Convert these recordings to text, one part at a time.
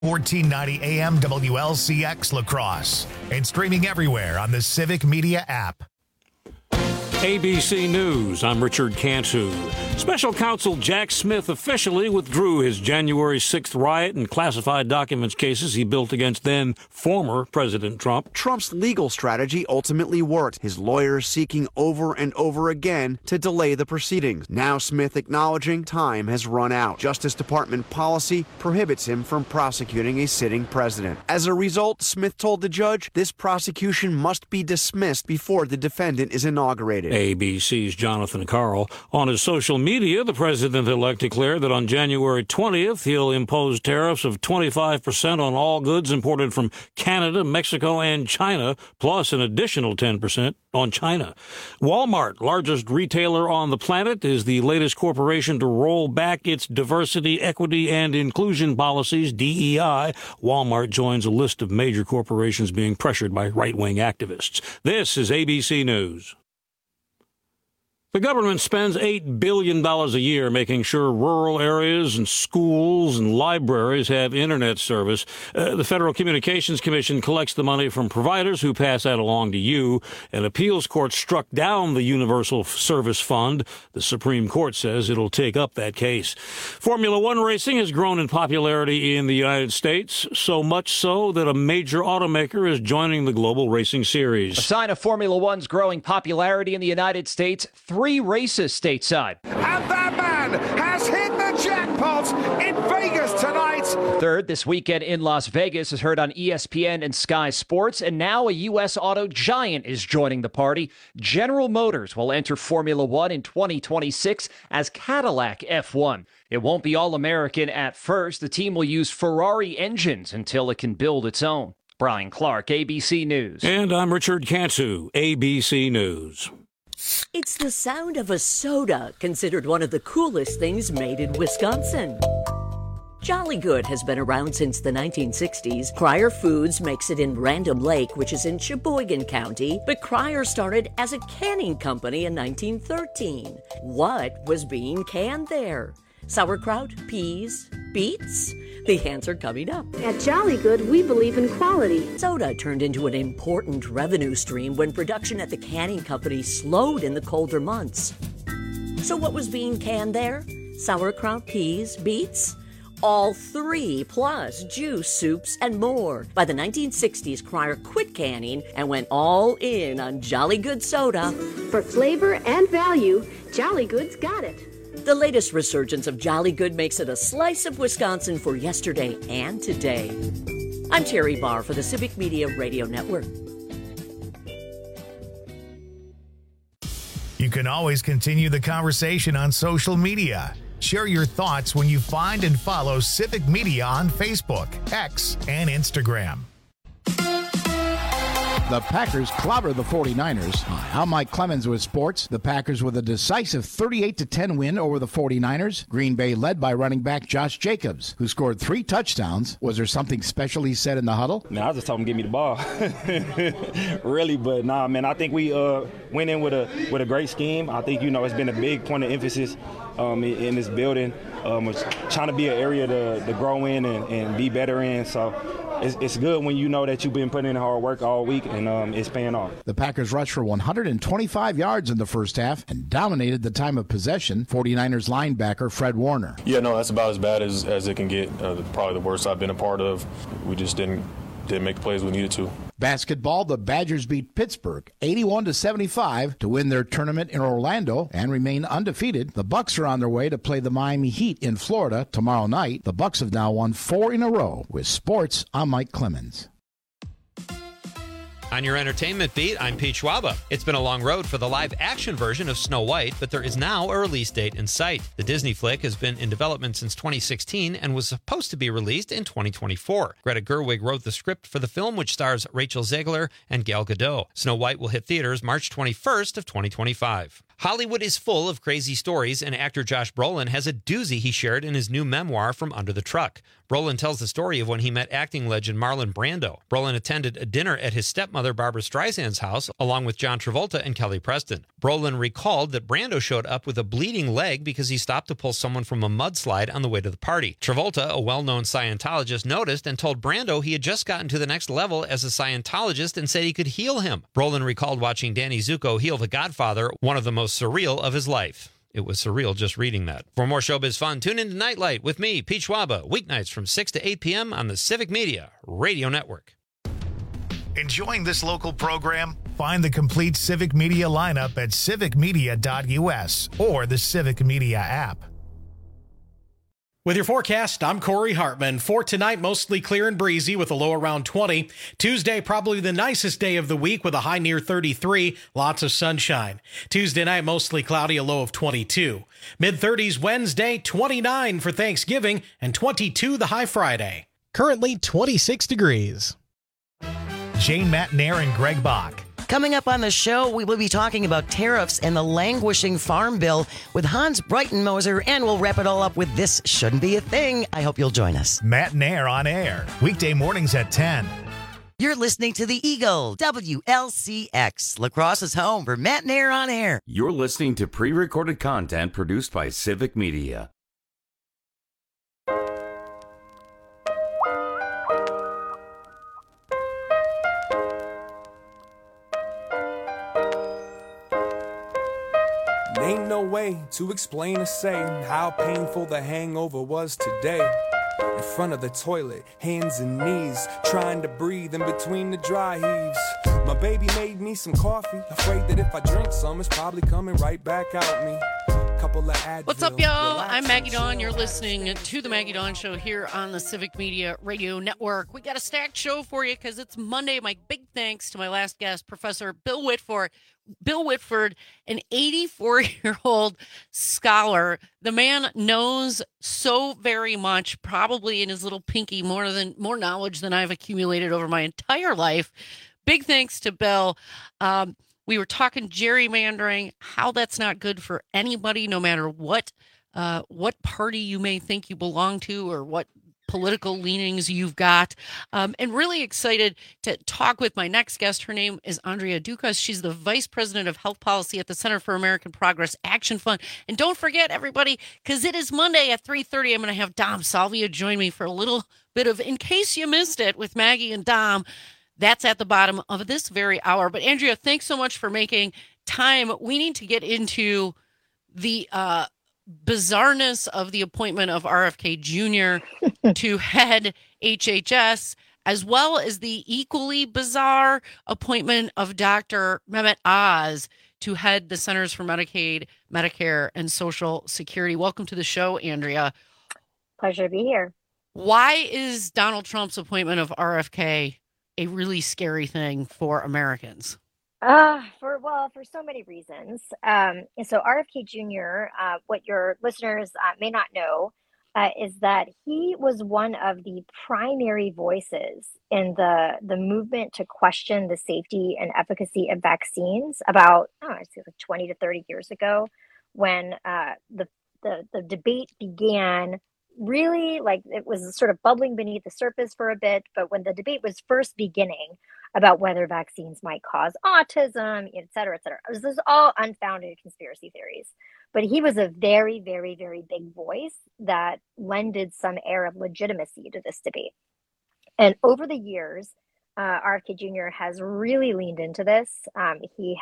1490 AM WLCX La Crosse and streaming everywhere on the Civic Media app. ABC News, I'm Richard Cantu. Special counsel Jack Smith officially withdrew his January 6th riot and classified documents cases he built against then former President Trump. Trump's legal strategy ultimately worked, his lawyers seeking over and over again to delay the proceedings. Now Smith acknowledging time has run out. Justice Department policy prohibits him from prosecuting a sitting president. As a result, Smith told the judge this prosecution must be dismissed before the defendant is inaugurated. ABC's Jonathan Karl. On his social media, the president-elect declared that on January 20th, he'll impose tariffs of 25% on all goods imported from Canada, Mexico, and China, plus an additional 10% on China. Walmart, largest retailer on the planet, is the latest corporation to roll back its diversity, equity, and inclusion policies, DEI. Walmart joins a list of major corporations being pressured by right-wing activists. This is ABC News. The government spends $8 billion a year making sure rural areas and schools and libraries have Internet service. The Federal Communications Commission collects the money from providers who pass that along to you. An appeals court struck down the Universal Service Fund. The Supreme Court says it'll take up that case. Formula One racing has grown in popularity in the United States, so much so that a major automaker is joining the global racing series. A sign of Formula One's growing popularity in the United States, 3 races stateside. And that man has hit the jackpot in Vegas tonight. Third this weekend in Las Vegas is heard on ESPN and Sky Sports, and now a U.S. auto giant is joining the party. General Motors will enter Formula One in 2026 as Cadillac F1. It won't be all-American at first. The team will use Ferrari engines until it can build its own. Brian Clark, ABC News. And I'm Richard Cantu, ABC News. It's the sound of a soda, considered one of the coolest things made in Wisconsin. Jolly Good has been around since the 1960s. Cryer Foods makes it in Random Lake, which is in Sheboygan County, but Cryer started as a canning company in 1913. What was being canned there? Sauerkraut, peas, beets? The answer coming up. At Jolly Good, we believe in quality. Soda turned into an important revenue stream when production at the canning company slowed in the colder months. So what was being canned there? Sauerkraut, peas, beets? All 3, plus juice, soups, and more. By the 1960s, Cryer quit canning and went all in on Jolly Good soda. For flavor and value, Jolly Good's got it. The latest resurgence of Jolly Good makes it a slice of Wisconsin for yesterday and today. I'm Terry Barr for the Civic Media Radio Network. You can always continue the conversation on social media. Share your thoughts when you find and follow Civic Media on Facebook, X, and Instagram. The Packers clobber the 49ers. I'm Mike Clemens with sports. The Packers with a decisive 38-10 win over the 49ers. Green Bay led by running back Josh Jacobs, who scored 3 touchdowns. Was there something special he said in the huddle? I was just told him give me the ball. Really, but nah, man, I think we went in with a great scheme. I think, it's been a big point of emphasis in this building. Trying to be an area to grow in and be better in. So it's good when you know that you've been putting in hard work all week and it's paying off. The Packers rushed for 125 yards in the first half and dominated the time of possession. 49ers linebacker Fred Warner. Yeah, no, that's about as bad as it can get. Probably the worst I've been a part of. We just didn't make the plays we needed to. Basketball, the Badgers beat Pittsburgh 81-75 to win their tournament in Orlando and remain undefeated. The Bucks are on their way to play the Miami Heat in Florida tomorrow night. The Bucks have now won 4 in a row. With sports, I'm Mike Clemens. On your entertainment beat, I'm Pete Schwaba. It's been a long road for the live-action version of Snow White, but there is now a release date in sight. The Disney flick has been in development since 2016 and was supposed to be released in 2024. Greta Gerwig wrote the script for the film, which stars Rachel Zegler and Gal Gadot. Snow White will hit theaters March 21st of 2025. Hollywood is full of crazy stories, and actor Josh Brolin has a doozy he shared in his new memoir, From Under the Truck. Brolin tells the story of when he met acting legend Marlon Brando. Brolin attended a dinner at his stepmother Barbra Streisand's house, along with John Travolta and Kelly Preston. Brolin recalled that Brando showed up with a bleeding leg because he stopped to pull someone from a mudslide on the way to the party. Travolta, a well-known Scientologist, noticed and told Brando he had just gotten to the next level as a Scientologist and said he could heal him. Brolin recalled watching Danny Zuko heal the Godfather, one of the most surreal of his life. It was surreal just reading that. For more showbiz fun, tune into Nightlight with me, Pete Schwaba, weeknights from 6 to 8 p.m. on the Civic Media Radio Network. Enjoying this local program? Find the complete Civic Media lineup at civicmedia.us or the Civic Media app. With your forecast, I'm Corey Hartman. For tonight, mostly clear and breezy with a low around 20. Tuesday, probably the nicest day of the week with a high near 33. Lots of sunshine. Tuesday night, mostly cloudy, a low of 22. Mid-30s Wednesday, 29 for Thanksgiving, and 22 the high Friday. Currently 26 degrees. Jane Matnair and Greg Bach. Coming up on the show, we will be talking about tariffs and the languishing farm bill with Hans Breitenmoser, and we'll wrap it all up with This Shouldn't Be a Thing. I hope you'll join us. Matnair on air, weekday mornings at 10. You're listening to The Eagle, WLCX, La Crosse's home for Matnair on air. You're listening to pre-recorded content produced by Civic Media. Ain't no way to explain or say how painful the hangover was today. In front of the toilet, hands and knees, trying to breathe in between the dry heaves. My baby made me some coffee, afraid that if I drink some, it's probably coming right back out me. What's up, y'all? I'm Maggie Dawn. You're listening to the Maggie Dawn Show here on the Civic Media Radio Network. We got a stacked show for you because it's Monday. My big thanks to my last guest, Professor Bill Whitford. Bill Whitford, an 84-year-old scholar. The man knows so very much, probably in his little pinky, more knowledge than I've accumulated over my entire life. Big thanks to Bill. We were talking gerrymandering, how that's not good for anybody, no matter what party you may think you belong to or what political leanings you've got. And really excited to talk with my next guest. Her name is Andrea Dukas. She's the Vice President of Health Policy at the Center for American Progress Action Fund. And don't forget, everybody, because it is Monday at 3:30, I'm going to have Dom Salvia join me for a little bit of In Case You Missed It with Maggie and Dom. That's at the bottom of this very hour. But Andrea, thanks so much for making time. We need to get into the bizarreness of the appointment of RFK Jr. to head HHS, as well as the equally bizarre appointment of Dr. Mehmet Oz to head the Centers for Medicaid, Medicare, and Social Security. Welcome to the show, Andrea. Pleasure to be here. Why is Donald Trump's appointment of RFK a really scary thing for Americans? For so many reasons. So RFK Jr., what your listeners may not know, is that he was one of the primary voices in the movement to question the safety and efficacy of vaccines about, I'd say like 20 to 30 years ago, when the debate began. Really, like, it was sort of bubbling beneath the surface for a bit, but when the debate was first beginning about whether vaccines might cause autism, et cetera, this is all unfounded conspiracy theories. But he was a very, very, very big voice that lended some air of legitimacy to this debate. And over the years, RFK Jr. has really leaned into this. He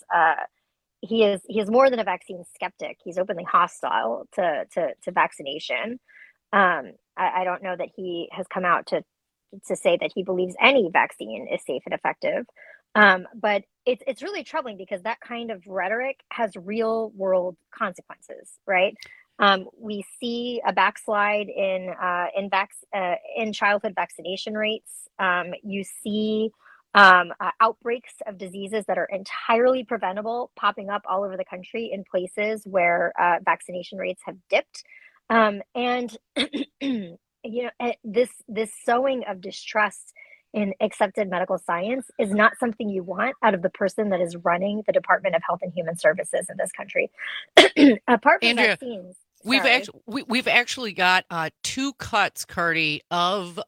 is more than a vaccine skeptic. He's openly hostile to vaccination. I don't know that he has come out to say that he believes any vaccine is safe and effective. But it's really troubling because that kind of rhetoric has real world consequences, right? We see a backslide in childhood vaccination rates. You see outbreaks of diseases that are entirely preventable popping up all over the country in places where vaccination rates have dipped. And this sowing of distrust in accepted medical science is not something you want out of the person that is running the Department of Health and Human Services in this country. Apart from Andrea, vaccines, we've actually got 2 cuts, Cardi, of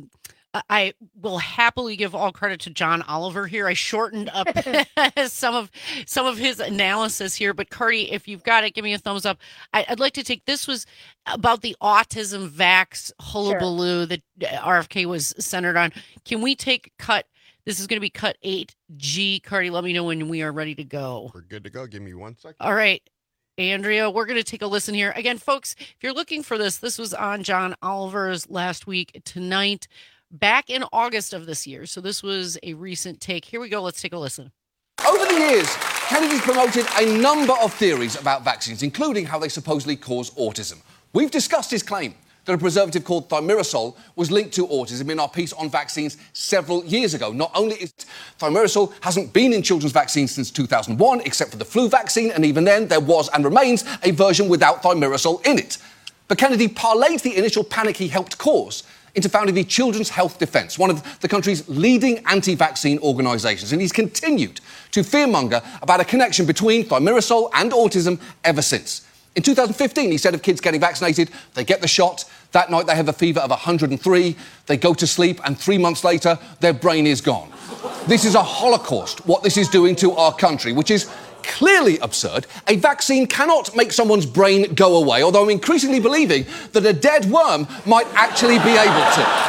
I will happily give all credit to John Oliver here. I shortened up some of his analysis here, but Cardi, if you've got it, give me a thumbs up. I'd like to take, this was about the autism vax hullabaloo that RFK was centered on. Can we take cut? This is going to be cut 8G. Cardi, let me know when we are ready to go. We're good to go. Give me 1 second. All right. Andrea, we're going to take a listen here. Again, folks, if you're looking for this was on John Oliver's last week. Tonight, back in August of this year. So this was a recent take. Here we go. Let's take a listen. Over the years, Kennedy's promoted a number of theories about vaccines, including how they supposedly cause autism. We've discussed his claim that a preservative called thimerosal was linked to autism in our piece on vaccines several years ago. Not only is thimerosal hasn't been in children's vaccines since 2001, except for the flu vaccine, and even then there was and remains a version without thimerosal in it. But Kennedy parlayed the initial panic he helped cause into founding the Children's Health Defence, one of the country's leading anti-vaccine organisations, and he's continued to fearmonger about a connection between thimerosal and autism ever since. In 2015, he said of kids getting vaccinated, they get the shot, that night they have a fever of 103, they go to sleep, and 3 months later, their brain is gone. This is a holocaust, what this is doing to our country, which is clearly absurd. A vaccine cannot make someone's brain go away, although I'm increasingly believing that a dead worm might actually be able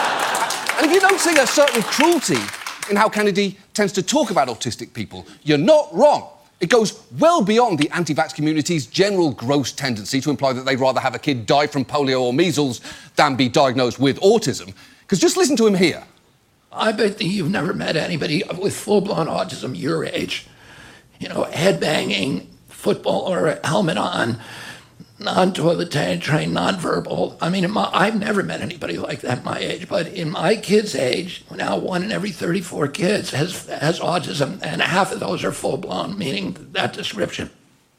to. And if you don't see a certain cruelty in how Kennedy tends to talk about autistic people, you're not wrong. It goes well beyond the anti-vax community's general gross tendency to imply that they'd rather have a kid die from polio or measles than be diagnosed with autism. Because just listen to him here. I bet that you've never met anybody with full-blown autism your age. You know, headbanging, football or a helmet on, non-toilet trained, non-verbal. I mean, I've never met anybody like that my age, but in my kids' age, now 1 in every 34 kids has autism, and half of those are full-blown, meaning that description.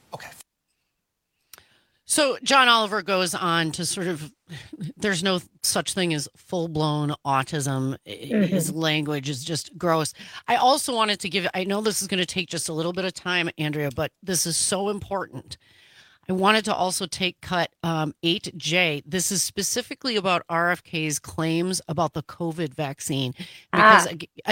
So John Oliver goes on to sort of, there's no such thing as full-blown autism. His language is just gross. I also wanted to give, I know this is going to take just a little bit of time, Andrea, but this is so important. I wanted to also take cut 8J. This is specifically about RFK's claims about the COVID vaccine. Because,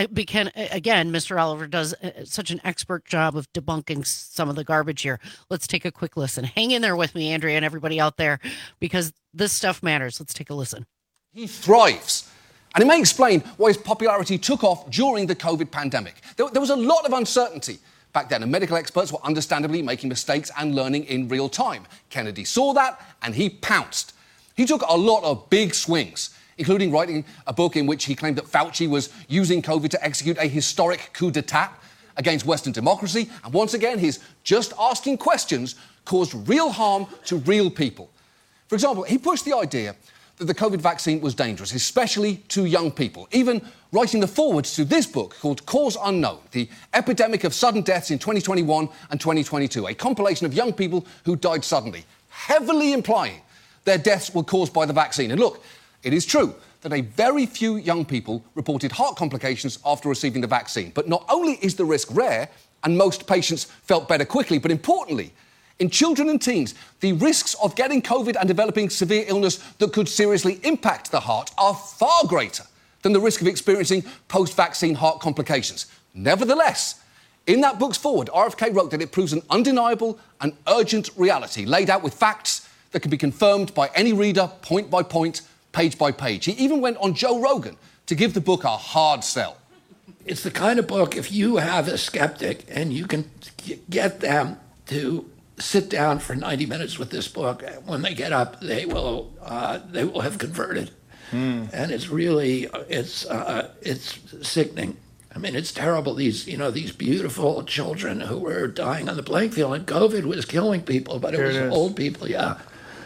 again, Mr. Oliver does such an expert job of debunking some of the garbage here. Let's take a quick listen. Hang in there with me, Andrea, and everybody out there, because this stuff matters. Let's take a listen. He thrives. And it may explain why his popularity took off during the COVID pandemic. There was a lot of uncertainty back then, and medical experts were understandably making mistakes and learning in real time. Kennedy saw that, and he pounced. He took a lot of big swings, including writing a book in which he claimed that Fauci was using COVID to execute a historic coup d'etat against Western democracy. And once again, his just asking questions caused real harm to real people. For example, he pushed the idea that the COVID vaccine was dangerous, especially to young people, even writing the forwards to this book called Cause Unknown, The Epidemic of Sudden Deaths in 2021 and 2022, a compilation of young people who died suddenly, heavily implying their deaths were caused by the vaccine. And look, it is true that a very few young people reported heart complications after receiving the vaccine. But not only is the risk rare, and most patients felt better quickly, but importantly, in children and teens, the risks of getting COVID and developing severe illness that could seriously impact the heart are far greater than the risk of experiencing post-vaccine heart complications. Nevertheless, in that book's forward, RFK wrote that it proves an undeniable and urgent reality, laid out with facts that can be confirmed by any reader, point by point, page by page. He even went on Joe Rogan to give the book a hard sell. It's the kind of book, if you have a skeptic and you can get them to sit down for 90 minutes with this book, when they get up, they will have converted. And it's really, it's sickening. I mean, it's terrible. These beautiful children who were dying on the playing field, and COVID was killing people, but it was old people, yeah.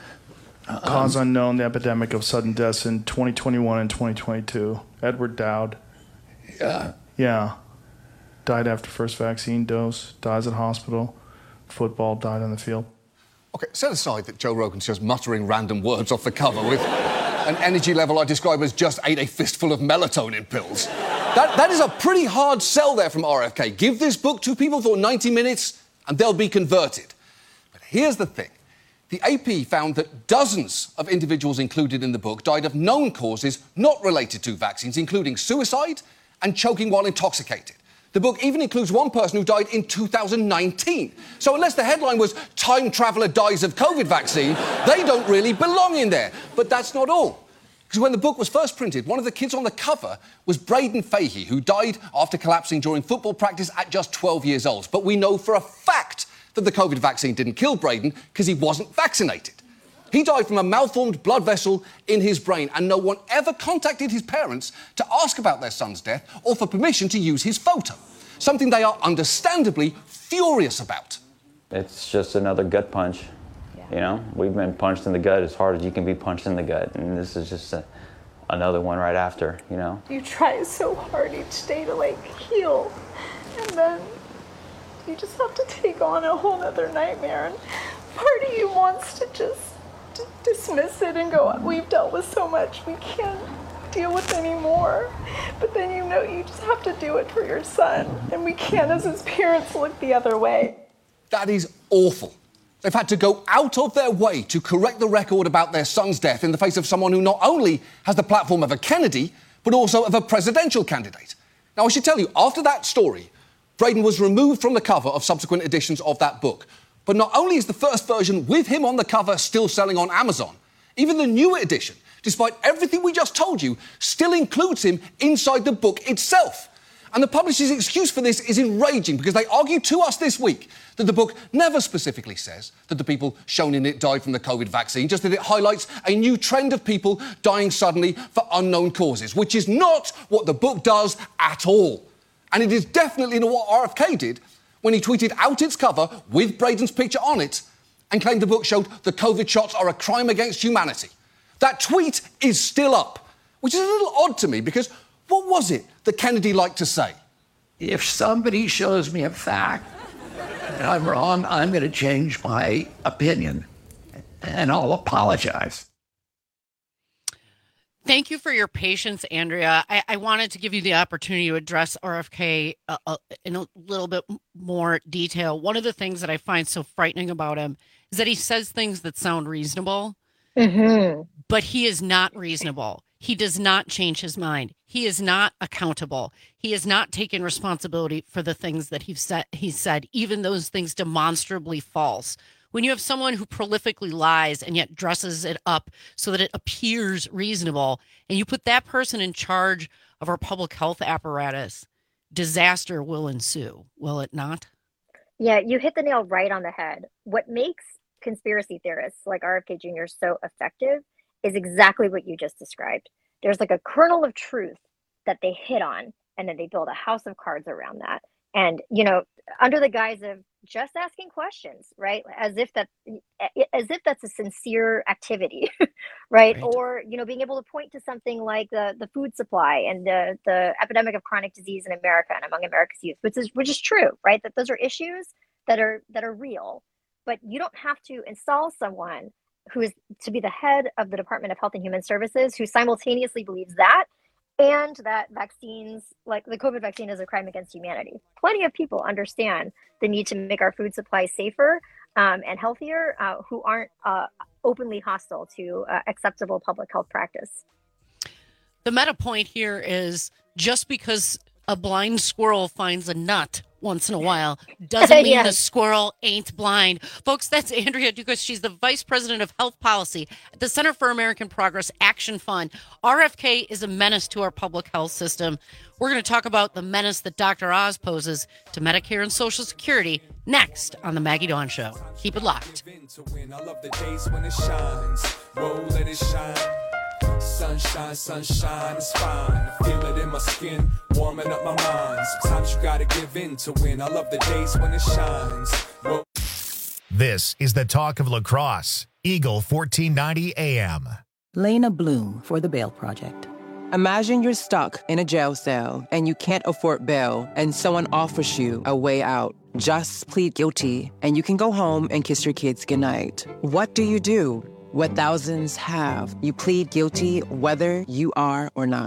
Cause unknown, the epidemic of sudden deaths in 2021 and 2022. Edward Dowd. Yeah. Died after first vaccine dose, dies at hospital. Football, died on the field. OK, set aside that Joe Rogan's just muttering random words off the cover with an energy level I describe as just ate a fistful of melatonin pills. That is a pretty hard sell there from RFK. Give this book to people for 90 minutes and they'll be converted. But here's the thing. The AP found that dozens of individuals included in the book died of known causes not related to vaccines, including suicide and choking while intoxicated. The book even includes one person who died in 2019. So unless the headline was "Time Traveller Dies of COVID Vaccine," they don't really belong in there. But that's not all. Because when the book was first printed, one of the kids on the cover was Braden Fahey, who died after collapsing during football practice at just 12 years old. But we know for a fact that the COVID vaccine didn't kill Braden because he wasn't vaccinated. He died from a malformed blood vessel in his brain, and no one ever contacted his parents to ask about their son's death or for permission to use his photo, something they are understandably furious about. It's just another gut punch. You know, we've been punched in the gut as hard as you can be punched in the gut, and this is just another one right after, you know. You try so hard each day to, like, heal, and then you just have to take on a whole other nightmare, and part of you wants to just dismiss it and go, we've dealt with so much, we can't deal with anymore. But then you know you just have to do it for your son, and we can't as his parents look the other way. That is awful. They've had to go out of their way to correct the record about their son's death in the face of someone who not only has the platform of a Kennedy, but also of a presidential candidate. Now, I should tell you, after that story, Braden was removed from the cover of subsequent editions of that book. But not only is the first version with him on the cover still selling on Amazon, even the newer edition, despite everything we just told you, still includes him inside the book itself. And the publisher's excuse for this is enraging because they argue to us this week that the book never specifically says that the people shown in it died from the COVID vaccine, just that it highlights a new trend of people dying suddenly for unknown causes, which is not what the book does at all. And it is definitely not what RFK did when he tweeted out its cover with Braden's picture on it and claimed the book showed the COVID shots are a crime against humanity. That tweet is still up, which is a little odd to me because what was it that Kennedy liked to say? If somebody shows me a fact and I'm wrong, I'm going to change my opinion, and I'll apologize. Thank you for your patience, Andrea. I wanted to give you the opportunity to address RFK in a little bit more detail. One of the things that I find so frightening about him is that he says things that sound reasonable, but he is not reasonable. He does not change his mind. He is not accountable. He has not taken responsibility for the things that he said, even those things demonstrably false. When you have someone who prolifically lies and yet dresses it up so that it appears reasonable, and you put that person in charge of our public health apparatus, disaster will ensue, will it not? Yeah, you hit the nail right on the head. What makes conspiracy theorists like RFK Jr. so effective is exactly what you just described. There's like a kernel of truth that they hit on, and then they build a house of cards around that. And, you know, under the guise of just asking questions, right? As if that's a sincere activity, right? Or, you know, being able to point to something like the food supply and the epidemic of chronic disease in America and among America's youth, which is true, right? That those are issues that are real. But you don't have to install someone who is to be the head of the Department of Health and Human Services who simultaneously believes that and that vaccines, like the COVID vaccine, is a crime against humanity. Plenty of people understand the need to make our food supply safer and healthier who aren't openly hostile to acceptable public health practice. The meta point here is just because a blind squirrel finds a nut once in a while doesn't mean the squirrel ain't blind. Folks, that's Andrea Dukas. She's the Vice President of Health Policy at the Center for American Progress Action Fund. RFK is a menace to our public health system. We're going to talk about the menace that Dr. Oz poses to Medicare and Social Security next on The Maggie Dawn Show. Keep it locked. I love the days when it shines. Whoa, let it shine. Sunshine, sunshine, it's fine. I feel it in my skin, warming up my mind. Sometimes you gotta give in to win. I love the days when it shines. Whoa. This is the talk of lacrosse. Eagle 1490 AM. Lena Bloom for the Bail Project. Imagine you're stuck in a jail cell and you can't afford bail and someone offers you a way out. Just plead guilty and you can go home and kiss your kids goodnight. What do? What thousands have. You plead guilty whether you are or not.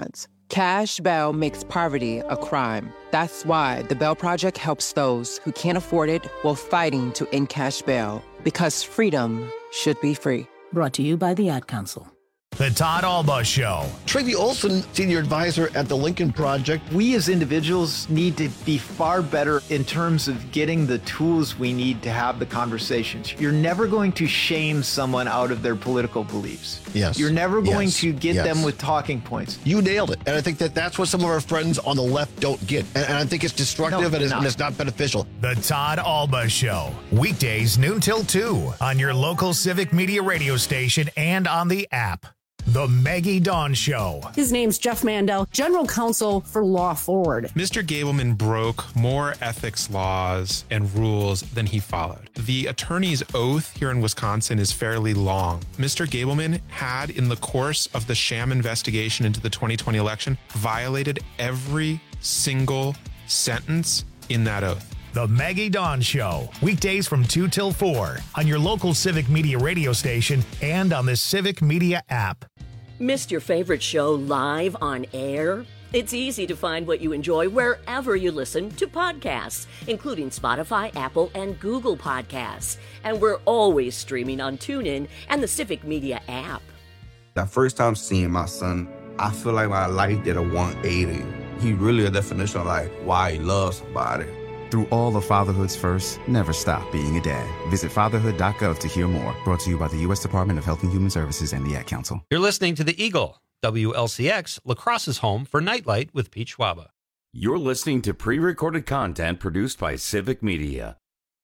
Cash bail makes poverty a crime. That's why the Bail Project helps those who can't afford it while fighting to end cash bail. Because freedom should be free. Brought to you by the Ad Council. The Todd Alba Show. Tracy Olson, Senior Advisor at the Lincoln Project. We as individuals need to be far better in terms of getting the tools we need to have the conversations. You're never going to shame someone out of their political beliefs. Yes. You're never going to get them with talking points. You nailed it. And I think that's what some of our friends on the left don't get. And I think it's destructive and it's not beneficial. The Todd Alba Show. Weekdays noon till 2 on your local Civic Media radio station and on the app. The Maggie Dawn Show. His name's Jeff Mandel, General Counsel for Law Forward. Mr. Gableman broke more ethics laws and rules than he followed. The attorney's oath here in Wisconsin is fairly long. Mr. Gableman had, in the course of the sham investigation into the 2020 election, violated every single sentence in that oath. The Maggie Dawn Show. Weekdays from 2 till 4 on your local Civic Media radio station and on the Civic Media app. Missed your favorite show live on air? It's easy to find what you enjoy wherever you listen to podcasts, including Spotify, Apple, and Google Podcasts. And we're always streaming on TuneIn and the Civic Media app. That first time seeing my son, I feel like my life did a 180. He really a definition of like why he loves somebody. Through all of fatherhood's first, never stop being a dad. Visit fatherhood.gov to hear more. Brought to you by the U.S. Department of Health and Human Services and the Ad Council. You're listening to The Eagle, WLCX, La Crosse's home for Nightlight with Pete Schwaba. You're listening to pre-recorded content produced by Civic Media.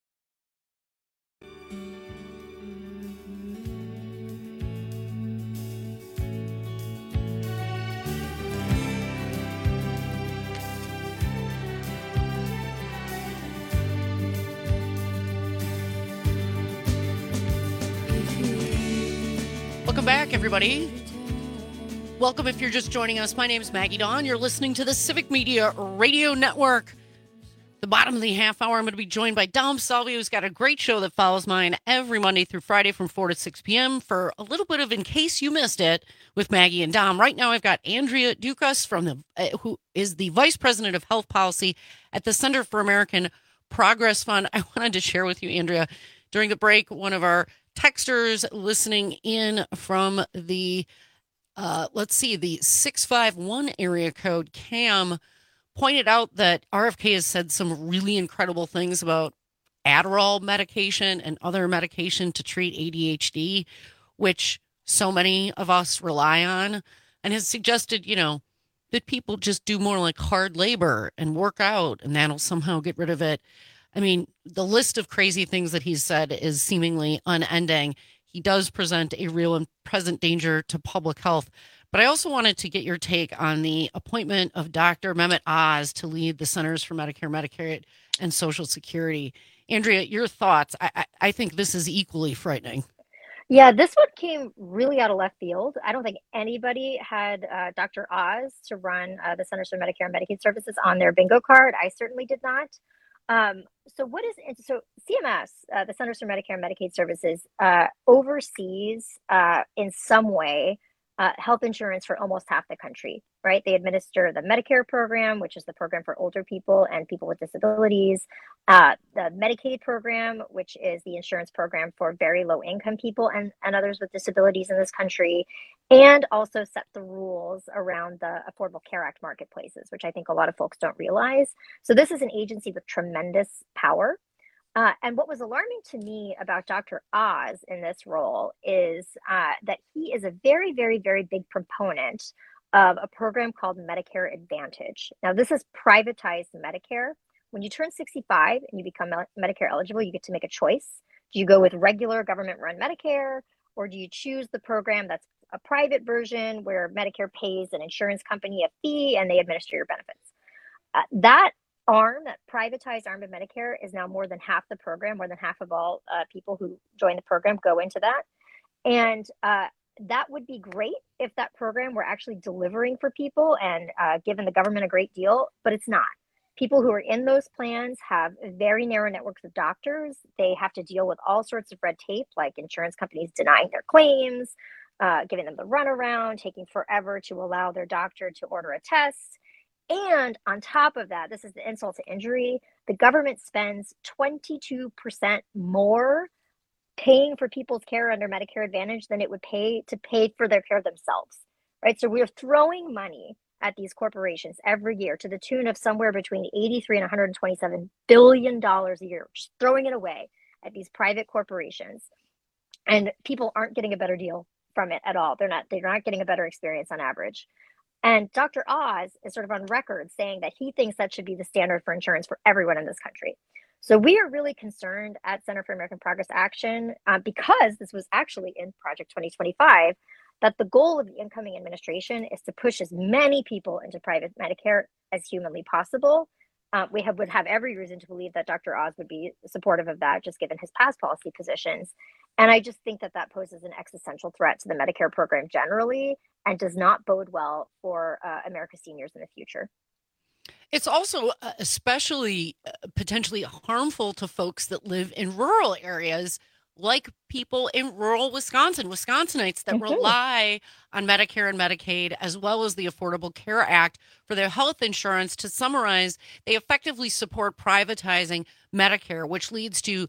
Welcome back, everybody. Welcome if you're just joining us. My name is Maggie Dawn. You're listening to the Civic Media Radio Network. The bottom of the half hour, I'm going to be joined by Dom Salvi, who's got a great show that follows mine every Monday through Friday from 4 to 6 p.m. for a little bit of In Case You Missed It with Maggie and Dom. Right now, I've got Andrea Dukas, who is the Vice President of Health Policy at the Center for American Progress Fund. I wanted to share with you, Andrea, during the break, one of our texters listening in from the, the 651 area code, Cam, pointed out that RFK has said some really incredible things about Adderall medication and other medication to treat ADHD, which so many of us rely on, and has suggested, that people just do more like hard labor and work out, and that'll somehow get rid of it. I mean, the list of crazy things that he's said is seemingly unending. He does present a real and present danger to public health. But I also wanted to get your take on the appointment of Dr. Mehmet Oz to lead the Centers for Medicare, Medicaid, and Social Security. Andrea, your thoughts? I think this is equally frightening. Yeah, this one came really out of left field. I don't think anybody had Dr. Oz to run the Centers for Medicare and Medicaid Services on their bingo card. I certainly did not. So CMS, the Centers for Medicare and Medicaid Services, oversees in some way health insurance for almost half the country, right? They administer the Medicare program, which is the program for older people and people with disabilities, the Medicaid program, which is the insurance program for very low income people and others with disabilities in this country, and also set the rules around the Affordable Care Act marketplaces, which I think a lot of folks don't realize. So this is an agency with tremendous power. And what was alarming to me about Dr. Oz in this role is that he is a very, very, very big proponent of a program called Medicare Advantage. Now, this is privatized Medicare. When you turn 65 and you become Medicare eligible, you get to make a choice. Do you go with regular government-run Medicare, or do you choose the program that's a private version where Medicare pays an insurance company a fee and they administer your benefits? That privatized arm of Medicare is now more than half the program. More than half of all people who join the program go into that. And that would be great if that program were actually delivering for people and giving the government a great deal, but it's not. People who are in those plans have very narrow networks of doctors. They have to deal with all sorts of red tape, like insurance companies denying their claims, giving them the runaround, taking forever to allow their doctor to order a test. And on top of that, this is the insult to injury, the government spends 22% more paying for people's care under Medicare Advantage than it would pay for their care themselves, right? So we're throwing money at these corporations every year to the tune of somewhere between $83 and $127 billion a year, just throwing it away at these private corporations. And people aren't getting a better deal from it at all. They're not getting a better experience on average. And Dr. Oz is sort of on record saying that he thinks that should be the standard for insurance for everyone in this country. So we are really concerned at Center for American Progress Action because this was actually in Project 2025, that the goal of the incoming administration is to push as many people into private Medicare as humanly possible. We would have every reason to believe that Dr. Oz would be supportive of that, just given his past policy positions. And I just think that poses an existential threat to the Medicare program generally and does not bode well for America's seniors in the future. It's also especially potentially harmful to folks that live in rural areas, like people in rural Wisconsin, Wisconsinites that rely on Medicare and Medicaid, as well as the Affordable Care Act for their health insurance. To summarize, they effectively support privatizing Medicare, which leads to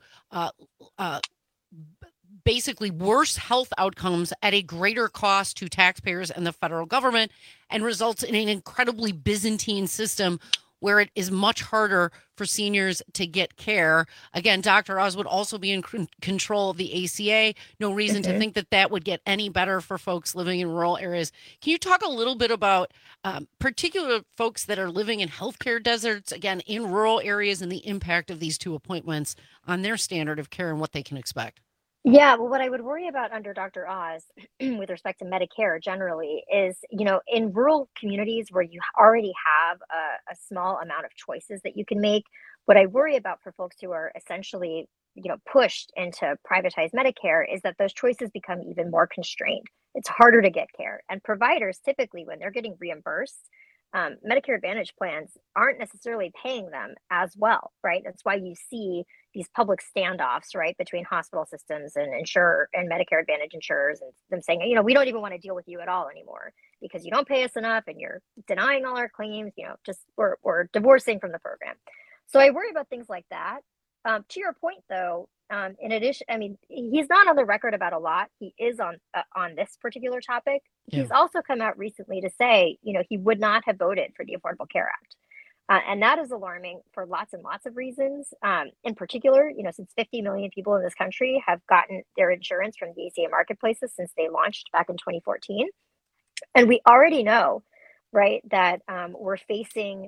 basically worse health outcomes at a greater cost to taxpayers and the federal government, and results in an incredibly Byzantine system where it is much harder for seniors to get care. Again, Dr. Oz would also be in control of the ACA. No reason to think that would get any better for folks living in rural areas. Can you talk a little bit about particular folks that are living in healthcare deserts, again, in rural areas, and the impact of these two appointments on their standard of care and what they can expect? Yeah, well, what I would worry about under Dr. Oz with respect to Medicare generally is, in rural communities where you already have a small amount of choices that you can make, what I worry about for folks who are essentially, pushed into privatized Medicare is that those choices become even more constrained. It's harder to get care. And providers typically, when they're getting reimbursed, Medicare Advantage plans aren't necessarily paying them as well, right? That's why you see these public standoffs, right, between hospital systems and Medicare Advantage insurers, and them saying, we don't even want to deal with you at all anymore because you don't pay us enough and you're denying all our claims, we're divorcing from the program. So I worry about things like that. To your point, though, in addition, he's not on the record about a lot. He is on this particular topic. Yeah. He's also come out recently to say, he would not have voted for the Affordable Care Act. And that is alarming for lots and lots of reasons. In particular, since 50 million people in this country have gotten their insurance from the ACA marketplaces since they launched back in 2014. And we already know, right, that we're facing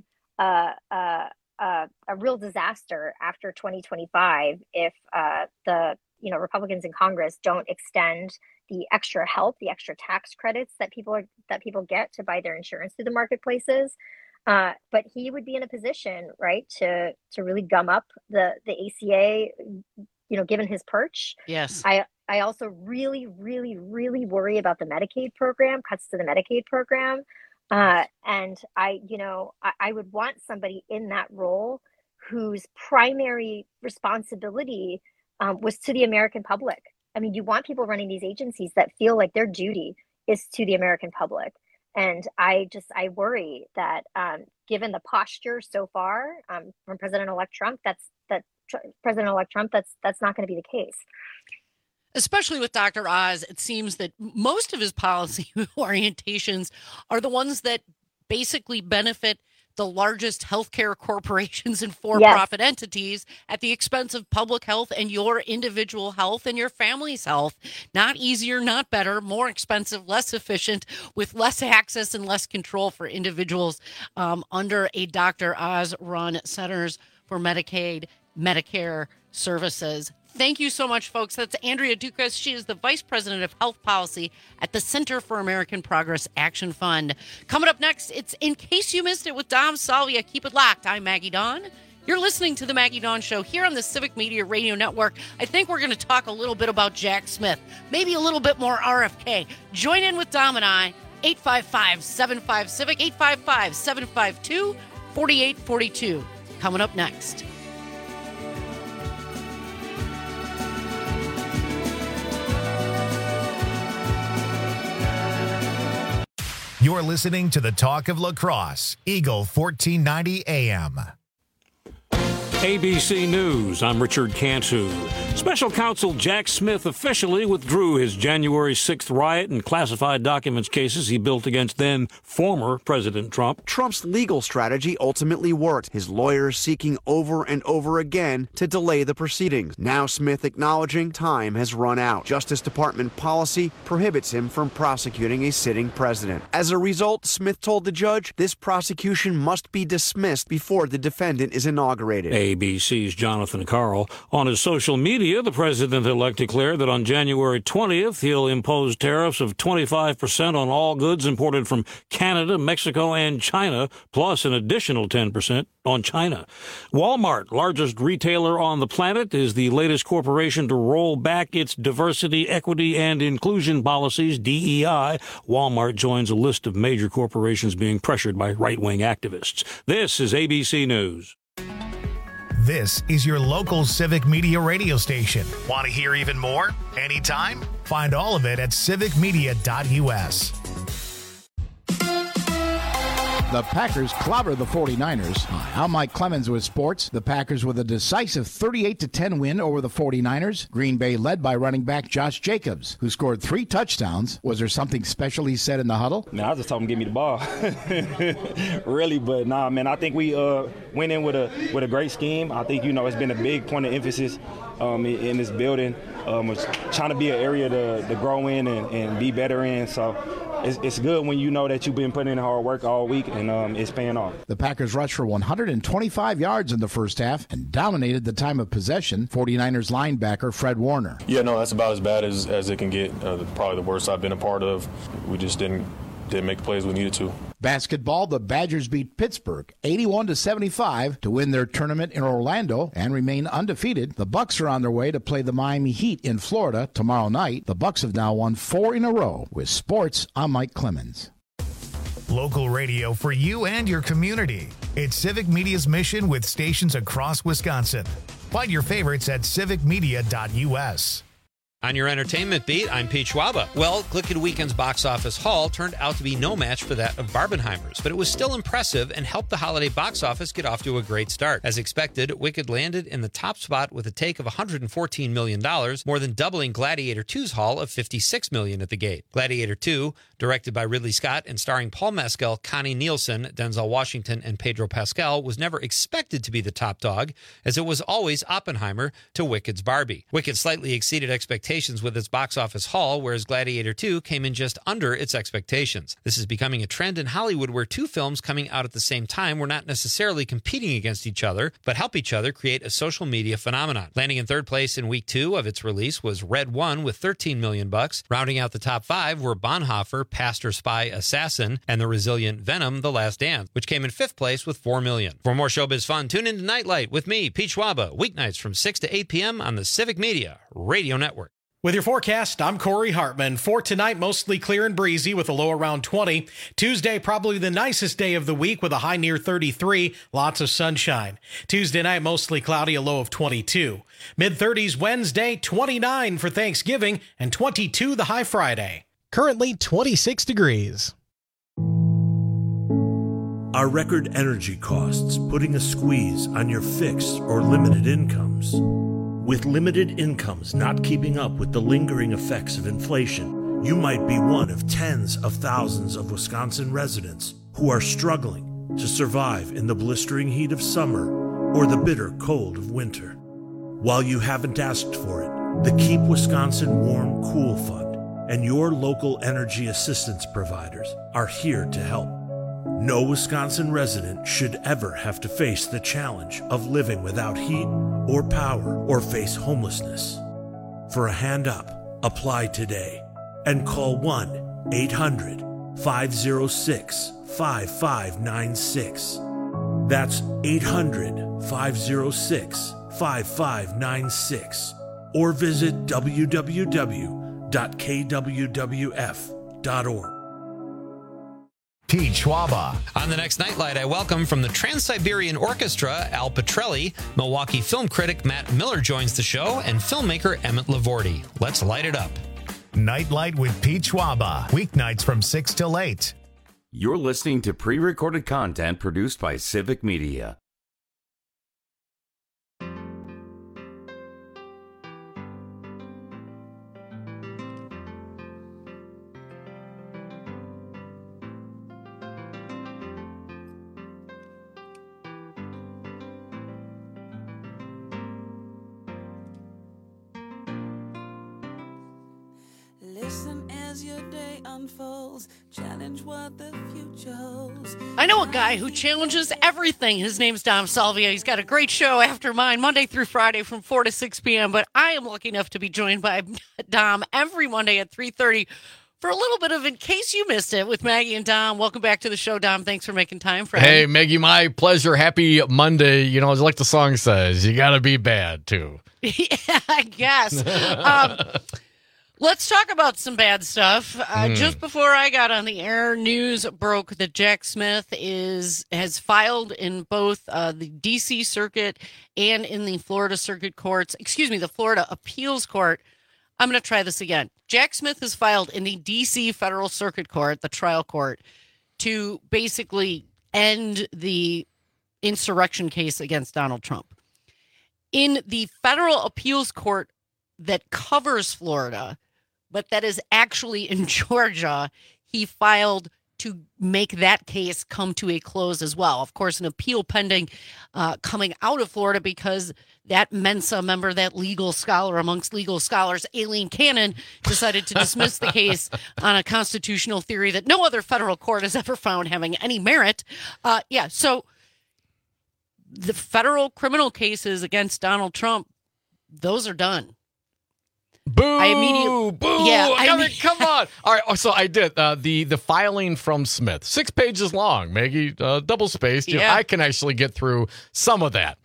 a real disaster after 2025 if the Republicans in Congress don't extend the extra help, the extra tax credits that people get to buy their insurance through the marketplaces. But he would be in a position, right, to really gum up the ACA, given his perch. Yes. I also really, really, really worry about the Medicaid program, cuts to the Medicaid program. And I would want somebody in that role whose primary responsibility was to the American public. You want people running these agencies that feel like their duty is to the American public. And I worry that given the posture so far from President-elect Trump, that's not going to be the case. Especially with Dr. Oz, it seems that most of his policy orientations are the ones that basically benefit the largest healthcare corporations and for-profit entities at the expense of public health and your individual health and your family's health. Not easier, not better, more expensive, less efficient, with less access and less control for individuals under a Dr. Oz-run Centers for Medicaid, Medicare Services. Thank you so much, folks. That's Andrea Dukas. She is the Vice President of Health Policy at the Center for American Progress Action Fund. Coming up next, it's In Case You Missed It with Dom Salvia. Keep it locked. I'm Maggie Dawn. You're listening to The Maggie Dawn Show here on the Civic Media Radio Network. I think we're going to talk a little bit about Jack Smith, maybe a little bit more RFK. Join in with Dom and I, 855-75-CIVIC, 855-752-4842. Coming up next. You're listening to the Talk of La Crosse, Eagle 1490 AM. ABC News, I'm Richard Cantu. Special Counsel Jack Smith officially withdrew his January 6th riot and classified documents cases he built against then former President Trump. Trump's legal strategy ultimately worked, his lawyers seeking over and over again to delay the proceedings. Now Smith acknowledging time has run out. Justice Department policy prohibits him from prosecuting a sitting president. As a result, Smith told the judge, this prosecution must be dismissed before the defendant is inaugurated. ABC's Jonathan Karl. On his social media, the president-elect declared that on January 20th, he'll impose tariffs of 25% on all goods imported from Canada, Mexico, and China, plus an additional 10% on China. Walmart, largest retailer on the planet, is the latest corporation to roll back its diversity, equity, and inclusion policies, DEI. Walmart joins a list of major corporations being pressured by right-wing activists. This is ABC News. This is your local Civic Media radio station. Want to hear even more? Anytime? Find all of it at civicmedia.us. The Packers clobber the 49ers. Hi, I'm Mike Clemens with sports. The Packers with a decisive 38-10 win over the 49ers. Green Bay led by running back Josh Jacobs, who scored 3 touchdowns. Was there something special he said in the huddle? Man, I just told him give me the ball. Really, but nah, man, I think we went in with a great scheme. I think, it's been a big point of emphasis in this building. Was trying to be an area to grow in and be better in. So it's good when you know that you've been putting in hard work all week and it's paying off. The Packers rushed for 125 yards in the first half and dominated the time of possession. 49ers linebacker Fred Warner. Yeah, no, that's about as bad as it can get. Probably the worst I've been a part of. We just didn't make the plays we needed to. Basketball, the Badgers beat Pittsburgh 81-75 to win their tournament in Orlando and remain undefeated. The Bucks are on their way to play the Miami Heat in Florida tomorrow night. The Bucks have now won 4 in a row. With sports, I'm Mike Clemens. Local radio for you and your community. It's Civic Media's mission with stations across Wisconsin. Find your favorites at civicmedia.us. On your entertainment beat, I'm Pete Schwaba. Well, Glicked Weekend's box office haul turned out to be no match for that of Barbenheimer's, but it was still impressive and helped the holiday box office get off to a great start. As expected, Wicked landed in the top spot with a take of $114 million, more than doubling Gladiator 2's haul of $56 million at the gate. Gladiator 2, directed by Ridley Scott and starring Paul Mescal, Connie Nielsen, Denzel Washington, and Pedro Pascal, was never expected to be the top dog, as it was always Oppenheimer to Wicked's Barbie. Wicked slightly exceeded expectations with its box office haul, whereas Gladiator 2 came in just under its expectations. This is becoming a trend in Hollywood where two films coming out at the same time were not necessarily competing against each other, but help each other create a social media phenomenon. Landing in third place in week 2 of its release was Red One with $13 million. Rounding out the top 5 were Bonhoeffer, Pastor, Spy, Assassin, and the resilient Venom, The Last Dance, which came in 5th place with $4 million. For more showbiz fun, tune in to Nightlight with me, Pete Schwaba, weeknights from 6 to 8 p.m. on the Civic Media Radio Network. With your forecast, I'm Corey Hartman. For tonight, mostly clear and breezy with a low around 20. Tuesday, probably the nicest day of the week with a high near 33. Lots of sunshine. Tuesday night, mostly cloudy, a low of 22. Mid-30s Wednesday, 29 for Thanksgiving, and 22 the high Friday. Currently 26 degrees. Are record energy costs putting a squeeze on your fixed or limited incomes? With limited incomes not keeping up with the lingering effects of inflation, you might be one of tens of thousands of Wisconsin residents who are struggling to survive in the blistering heat of summer or the bitter cold of winter. While you haven't asked for it, the Keep Wisconsin Warm Cool Fund and your local energy assistance providers are here to help. No Wisconsin resident should ever have to face the challenge of living without heat or power or face homelessness. For a hand up, apply today and call 1-800-506-5596. That's 800-506-5596. Or visit www.kwwf.org. Pete Schwaba. On the next Nightlight, I welcome from the Trans-Siberian Orchestra, Al Petrelli. Milwaukee film critic Matt Miller joins the show, and filmmaker Emmett Lavorti. Let's light it up. Nightlight with Pete Schwaba. Weeknights from 6 till 8. You're listening to pre-recorded content produced by Civic Media. Listen as your day unfolds. Challenge what the future holds. I know a guy who challenges everything. His name's Dom Salvia. He's got a great show after mine, Monday through Friday from 4 to 6 p.m. But I am lucky enough to be joined by Dom every Monday at 3:30 for a little bit of In Case You Missed It with Maggie and Dom. Welcome back to the show, Dom. Thanks for making time for Hey, Maggie, my pleasure. Happy Monday. You know, like the song says, you got to be bad, too. Yeah, I guess. Let's talk about some bad stuff. Just before I got on the air, news broke that Jack Smith has filed in both the D.C. Circuit and in the Florida Circuit Courts. Excuse me, the Florida Appeals Court. I'm going to try this again. Jack Smith has filed in the D.C. Federal Circuit Court, the trial court, to basically end the insurrection case against Donald Trump. In the Federal Appeals Court that covers Florida, but that is actually in Georgia, he filed to make that case come to a close as well. Of course, an appeal pending coming out of Florida because that Mensa member, that legal scholar amongst legal scholars, Aileen Cannon, decided to dismiss the case on a constitutional theory that no other federal court has ever found having any merit. So the federal criminal cases against Donald Trump, those are done. Boo! Boo! Yeah, Come on! All right, so I did the filing from Smith, 6 pages long, Maggie, double spaced. Yeah. I can actually get through some of that.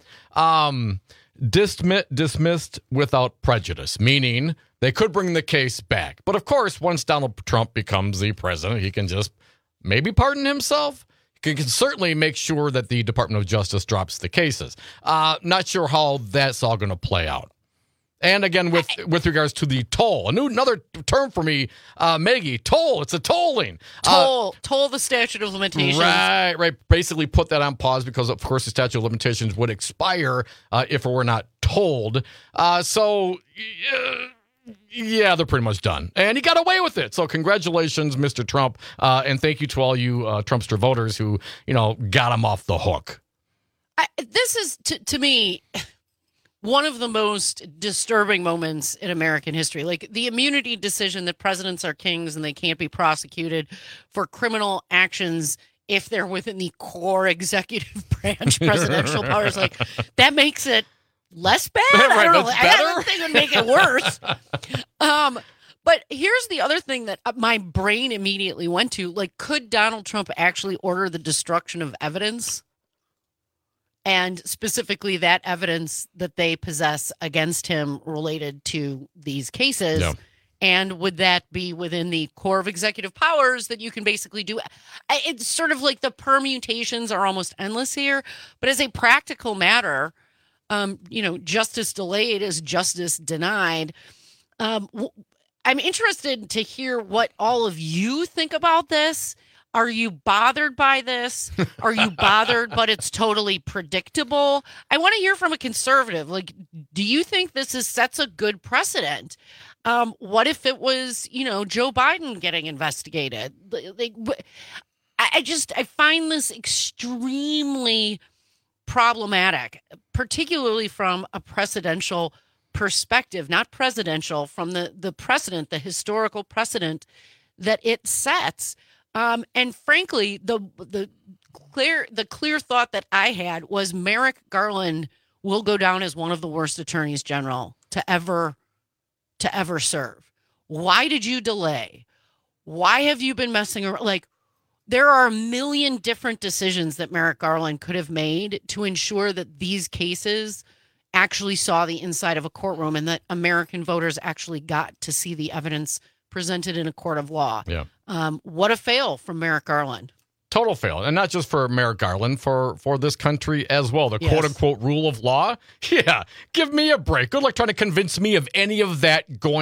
Dismissed without prejudice, meaning they could bring the case back. But of course, once Donald Trump becomes the president, he can just maybe pardon himself. He can certainly make sure that the Department of Justice drops the cases. Not sure how that's all going to play out. And again, with regards to the toll, another term for me, Maggie, toll. It's a tolling. Toll the statute of limitations. Right. Basically put that on pause because, of course, the statute of limitations would expire if it were not tolled. Yeah, they're pretty much done. And he got away with it. So congratulations, Mr. Trump. And thank you to all you Trumpster voters who, got him off the hook. This is, to me, one of the most disturbing moments in American history. Like the immunity decision that presidents are kings and they can't be prosecuted for criminal actions if they're within the core executive branch presidential powers. Like that makes it less bad. Right, I don't know. that's I better? don't think it would make it worse. But here's the other thing that my brain immediately went to. Like, could Donald Trump actually order the destruction of evidence? And specifically that evidence that they possess against him related to these cases. Yeah. And would that be within the core of executive powers that you can basically do? It's sort of like the permutations are almost endless here. But as a practical matter, justice delayed is justice denied. I'm interested to hear what all of you think about this. Are you bothered by this? Are you bothered, but it's totally predictable? I want to hear from a conservative. Like, do you think this sets a good precedent? What if it was, Joe Biden getting investigated? I find this extremely problematic, particularly from a precedential perspective, not presidential, from the precedent, the historical precedent that it sets. And frankly, the clear thought that I had was Merrick Garland will go down as one of the worst attorneys general to ever serve. Why did you delay? Why have you been messing around? Like, there are a million different decisions that Merrick Garland could have made to ensure that these cases actually saw the inside of a courtroom and that American voters actually got to see the evidence presented in a court of law. Yeah. What a fail from Merrick Garland. Total fail. And not just for Merrick Garland, for this country as well. The Yes. quote-unquote rule of law. Yeah, give me a break. Good luck trying to convince me of any of that going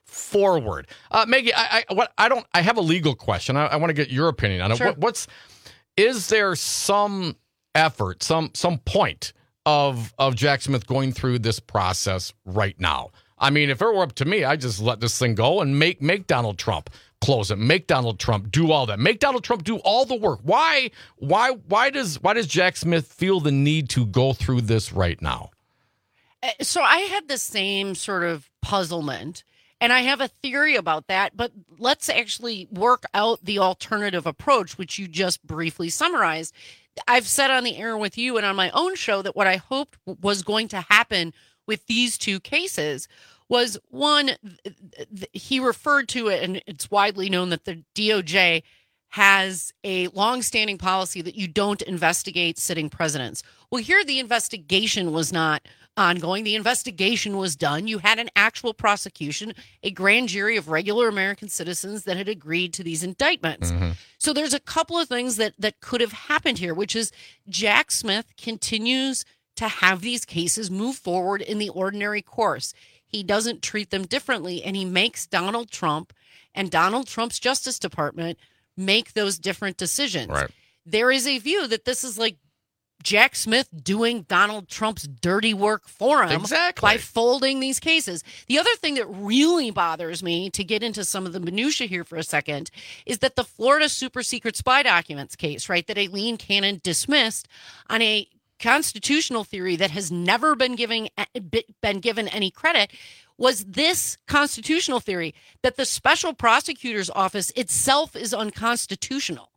forward. Maggie, I have a legal question. I want to get your opinion on it. Sure. Is there some effort, some point of Jack Smith going through this process right now? I mean, if it were up to me, I'd just let this thing go and make Donald Trump close it. Make Donald Trump do all that. Make Donald Trump do all the work. Why does Jack Smith feel the need to go through this right now? So I had the same sort of puzzlement, and I have a theory about that, but let's actually work out the alternative approach, which you just briefly summarized. I've said on the air with you and on my own show that what I hoped was going to happen with these two cases was, one, he referred to it, and it's widely known that the DOJ has a longstanding policy that you don't investigate sitting presidents. Well, here the investigation was not ongoing. The investigation was done. You had an actual prosecution, a grand jury of regular American citizens that had agreed to these indictments. Mm-hmm. So there's a couple of things that could have happened here, which is Jack Smith continues to have these cases move forward in the ordinary course. He doesn't treat them differently, and he makes Donald Trump and Donald Trump's Justice Department make those different decisions. Right. There is a view that this is like Jack Smith doing Donald Trump's dirty work for him by folding these cases. The other thing that really bothers me, to get into some of the minutia here for a second, is that the Florida super secret spy documents case, right, that Aileen Cannon dismissed on a constitutional theory that has never been given any credit, was this constitutional theory that the special prosecutor's office itself is unconstitutional.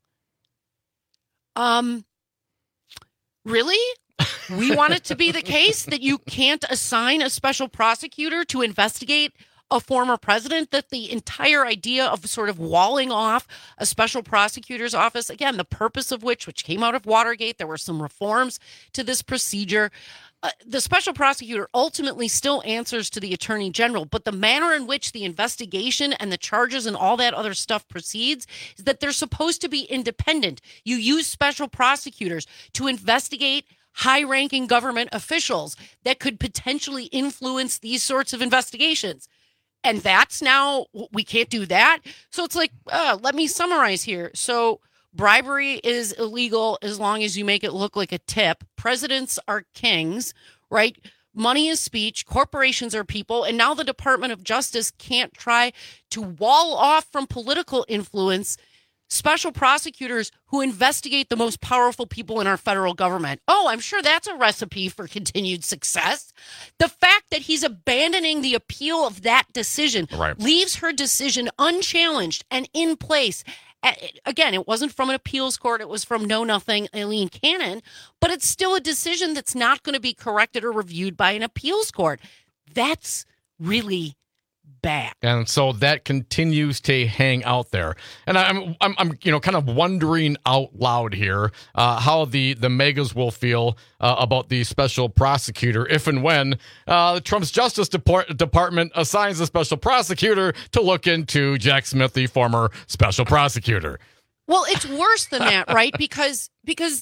Really? We want it to be the case that you can't assign a special prosecutor to investigate a former president, that the entire idea of sort of walling off a special prosecutor's office, again, the purpose of which came out of Watergate, there were some reforms to this procedure. The special prosecutor ultimately still answers to the attorney general, but the manner in which the investigation and the charges and all that other stuff proceeds is that they're supposed to be independent. You use special prosecutors to investigate high-ranking government officials that could potentially influence these sorts of investigations. And that's now, we can't do that. So it's like, let me summarize here. So bribery is illegal as long as you make it look like a tip. Presidents are kings, right? Money is speech. Corporations are people. And now the Department of Justice can't try to wall off from political influence special prosecutors who investigate the most powerful people in our federal government. Oh, I'm sure that's a recipe for continued success. The fact that he's abandoning the appeal of that decision leaves her decision unchallenged and in place. Again, it wasn't from an appeals court. It was from know-nothing Aileen Cannon, but it's still a decision that's not going to be corrected or reviewed by an appeals court. That's really bad. And so that continues to hang out there. And I'm kind of wondering out loud here how the megas will feel about the special prosecutor if and when Trump's Justice Department assigns a special prosecutor to look into Jack Smith, the former special prosecutor. Well, it's worse than that, right? Because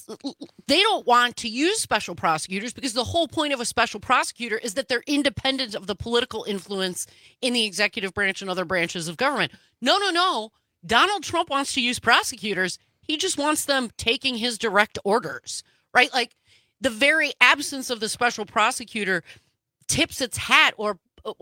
they don't want to use special prosecutors, because the whole point of a special prosecutor is that they're independent of the political influence in the executive branch and other branches of government. No. Donald Trump wants to use prosecutors. He just wants them taking his direct orders, right? Like, the very absence of the special prosecutor tips its hat or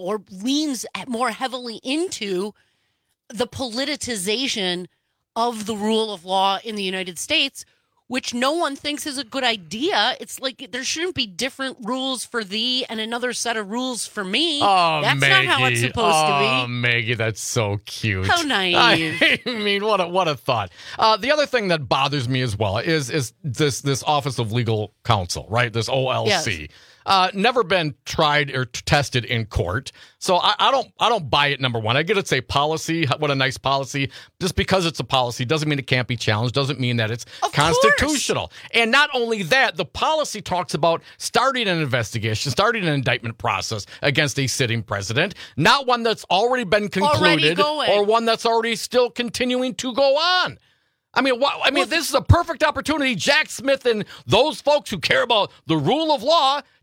leans more heavily into the politicization of the rule of law in the United States, which no one thinks is a good idea. It's like there shouldn't be different rules for thee and another set of rules for me. Oh, that's Maggie. Not how it's supposed to be. Oh, Maggie, that's so cute. How naive. I mean, what a thought. The other thing that bothers me as well is this Office of Legal Counsel, right? This OLC. Yes. Never been tried or tested in court. So I don't buy it, number one. I get it's a policy. What a nice policy. Just because it's a policy doesn't mean it can't be challenged. Doesn't mean that it's constitutional. And not only that, the policy talks about starting an investigation, starting an indictment process against a sitting president, not one that's already been concluded or one that's already still continuing to go on. I mean, this is a perfect opportunity. Jack Smith and those folks who care about the rule of law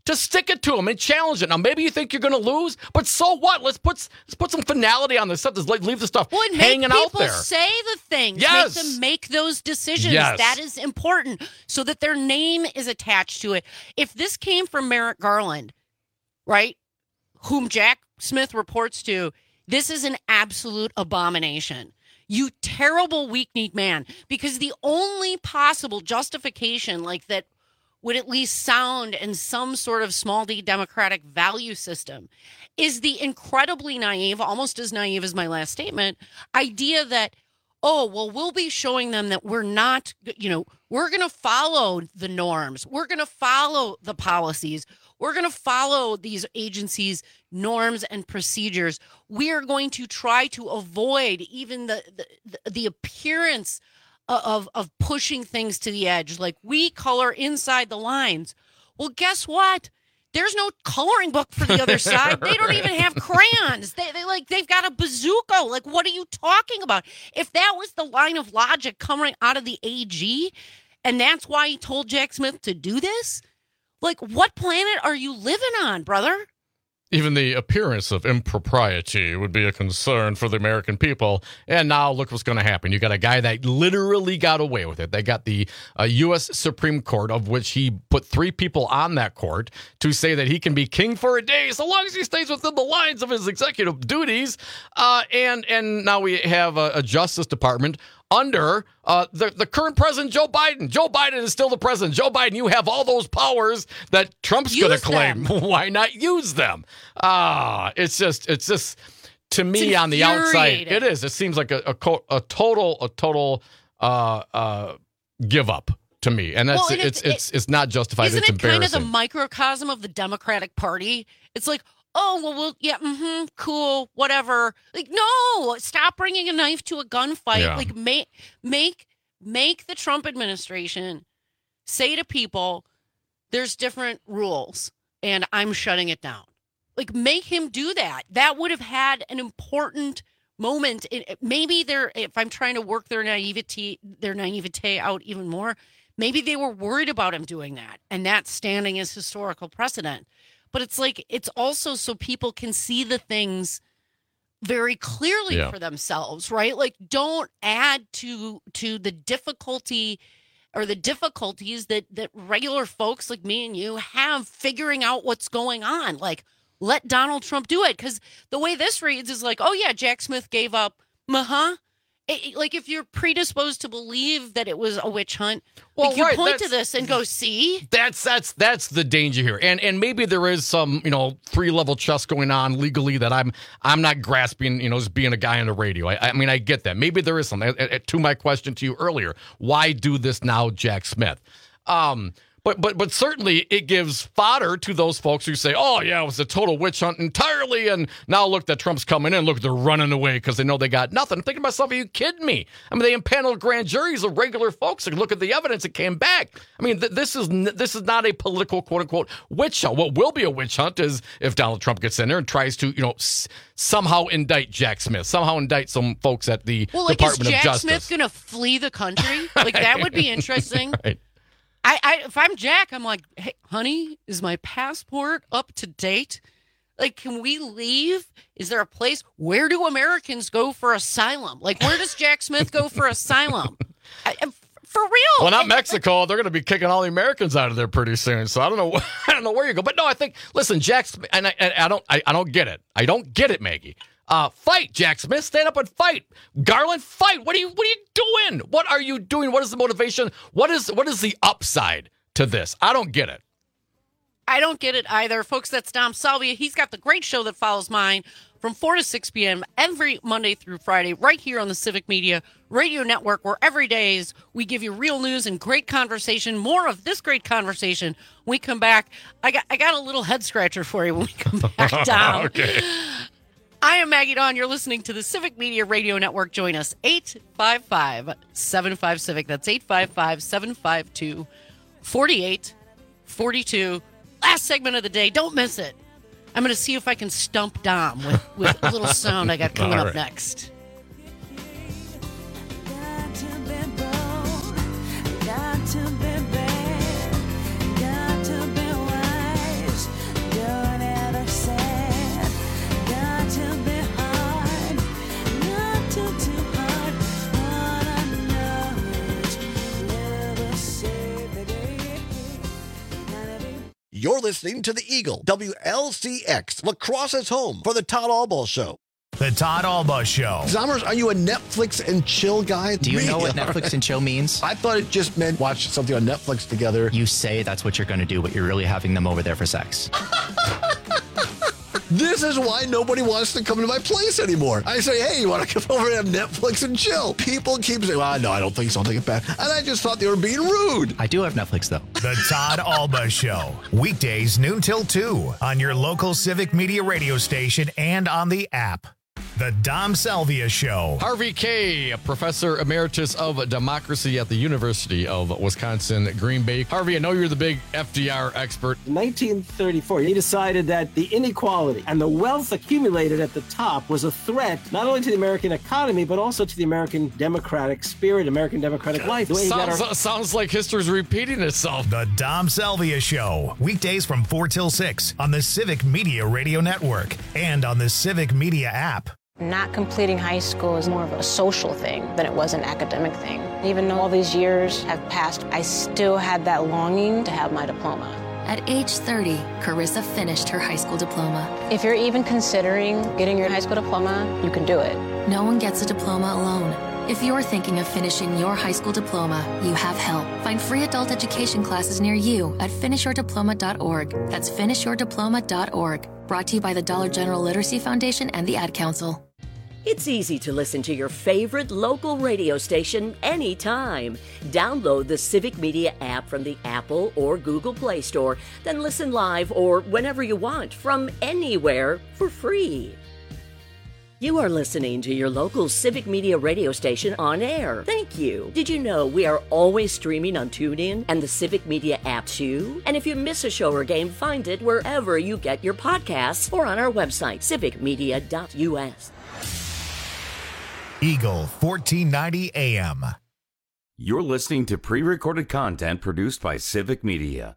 to stick it to them and challenge it. Now, maybe you think you're going to lose, but so what? Let's put some finality on this stuff. Just leave the stuff hanging out there. Say the things. Yes. Make them make those decisions. Yes. That is important so that their name is attached to it. If this came from Merrick Garland, right, whom Jack Smith reports to, this is an absolute abomination. You terrible, weak-kneed man. Because the only possible justification like that would at least sound in some sort of small d democratic value system is the incredibly naive, almost as naive as my last statement, idea that, oh, well, we'll be showing them that we're not, we're going to follow the norms. We're going to follow the policies. We're going to follow these agencies' norms and procedures. We are going to try to avoid even the appearance of pushing things to the edge. Like, we color inside the lines. Well, guess what? There's no coloring book for the other side. They don't even have crayons. They've got a bazooka. Like, what are you talking about? If that was the line of logic coming out of the AG, and that's why he told Jack Smith to do this, like, what planet are you living on, brother? Even the appearance of impropriety would be a concern for the American people. And now look what's going to happen. You got a guy that literally got away with it. They got the U.S. Supreme Court, of which he put 3 people on that court to say that he can be king for a day so long as he stays within the lines of his executive duties. And now we have a Justice Department under the current president, Joe Biden. Joe Biden is still the president. Joe Biden, you have all those powers that Trump's going to claim. Why not use them? It's just to me on the outside, it is. It seems like a total give up to me, and that's it's not justified. Isn't it's it kind of the embarrassing. microcosm of the Democratic Party? It's like, oh, well, cool, whatever. Like, no, stop bringing a knife to a gunfight. Yeah. Like, make the Trump administration say to people, there's different rules, and I'm shutting it down. Like, make him do that. That would have had an important moment. Maybe if I'm trying to work their naivete out even more, maybe they were worried about him doing that, and that's standing as historical precedent. But it's like, it's also so people can see the things very clearly for themselves, right? Like, don't add to the difficulty or the difficulties that regular folks like me and you have figuring out what's going on. Like, let Donald Trump do it. Because the way this reads is like, oh, yeah, Jack Smith gave up. Like, if you're predisposed to believe that it was a witch hunt, Well, like, you right, point to this and go, see? That's the danger here, and maybe there is some 3-level chess going on legally that I'm not grasping. As being a guy on the radio, I mean, I get that. Maybe there is some. To my question to you earlier, why do this now, Jack Smith? But certainly it gives fodder to those folks who say, oh, yeah, it was a total witch hunt entirely, and now look that Trump's coming in. Look, they're running away because they know they got nothing. I'm thinking to myself, are you kidding me? I mean, they impaneled grand juries of regular folks and look at the evidence that came back. I mean, this is not a political, quote-unquote, witch hunt. What will be a witch hunt is if Donald Trump gets in there and tries to, somehow indict Jack Smith, somehow indict some folks at the Department of Justice. Is Jack Smith going to flee the country? Like, that would be interesting. Right. If I'm Jack, I'm like, hey, honey, is my passport up to date? Like, can we leave? Is there a place? Where do Americans go for asylum? Like, where does Jack Smith go for asylum? For real? Well, not Mexico. They're going to be kicking all the Americans out of there pretty soon. So I don't know where you go. But no, I think, listen, Jack Smith, and I don't get it. I don't get it, Maggie. Fight, Jack Smith. Stand up and fight. Garland, fight. What are you doing? What are you doing? What is the motivation? What is the upside to this? I don't get it. I don't get it either. Folks, that's Dom Salvia. He's got the great show that follows mine from 4 to 6 p.m. every Monday through Friday right here on the Civic Media Radio Network, where every day we give you real news and great conversation. More of this great conversation when we come back. I got a little head scratcher for you when we come back down. Okay. I am Maggie Dawn. You're listening to the Civic Media Radio Network. Join us, 855-75-CIVIC. That's 855-752-4842. Last segment of the day. Don't miss it. I'm going to see if I can stump Dom with a little sound I got coming up next. You're listening to the Eagle, WLCX, La Crosse's home for the Todd Albaugh Show. The Todd Albaugh Show. Zommers, are you a Netflix and chill guy? Do you know what Netflix and chill means? I thought it just meant watch something on Netflix together. You say that's what you're going to do, but you're really having them over there for sex. This is why nobody wants to come to my place anymore. I say, hey, you want to come over and have Netflix and chill? People keep saying, well, no, I don't think so. I'll take it back. And I just thought they were being rude. I do have Netflix, though. The Todd Albaugh Show. Weekdays noon till 2 on your local Civic Media radio station and on the app. The Dom Salvia Show. Harvey Kaye, a professor emeritus of democracy at the University of Wisconsin, Green Bay. Harvey, I know you're the big FDR expert. In 1934, he decided that the inequality and the wealth accumulated at the top was a threat not only to the American economy, but also to the American democratic spirit, American democratic life. Sounds like history's repeating itself. The Dom Salvia Show. Weekdays from 4 till 6 on the Civic Media Radio Network and on the Civic Media app. Not completing high school is more of a social thing than it was an academic thing. Even though all these years have passed, I still had that longing to have my diploma. At age 30, Carissa finished her high school diploma. If you're even considering getting your high school diploma, you can do it. No one gets a diploma alone. If you're thinking of finishing your high school diploma, you have help. Find free adult education classes near you at finishyourdiploma.org. That's finishyourdiploma.org. Brought to you by the Dollar General Literacy Foundation and the Ad Council. It's easy to listen to your favorite local radio station anytime. Download the Civic Media app from the Apple or Google Play Store, then listen live or whenever you want from anywhere for free. You are listening to your local Civic Media radio station on air. Thank you. Did you know we are always streaming on TuneIn and the Civic Media app too? And if you miss a show or game, find it wherever you get your podcasts or on our website, civicmedia.us. Eagle 1490 AM. You're listening to pre-recorded content produced by Civic Media.